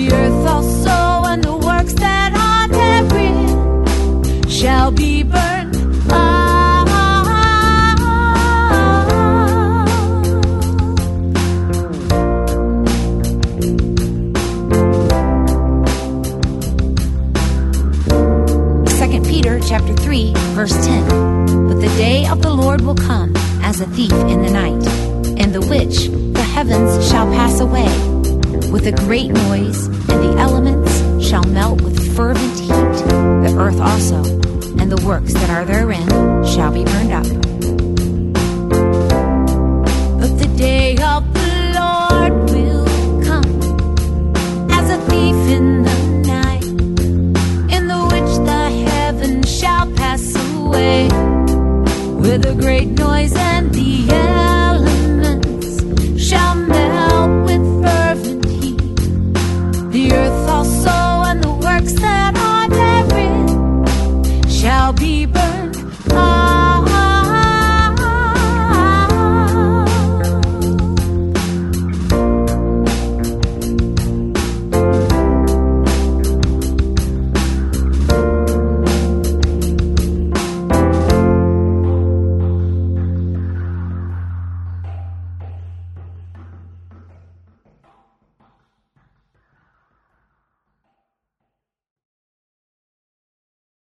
The earth also and the works that are therein shall be burned up. 2 Peter chapter 3, verse 10. But the day of the Lord will come as a thief in the night, in the which the heavens shall pass away with a great noise, and the elements shall melt with fervent heat. The earth also and the works that are therein shall be burned up. But the day of the Lord will come as a thief in the night, in the which the heavens shall pass away with a great noise, and the elements shall melt with fervent heat. The earth also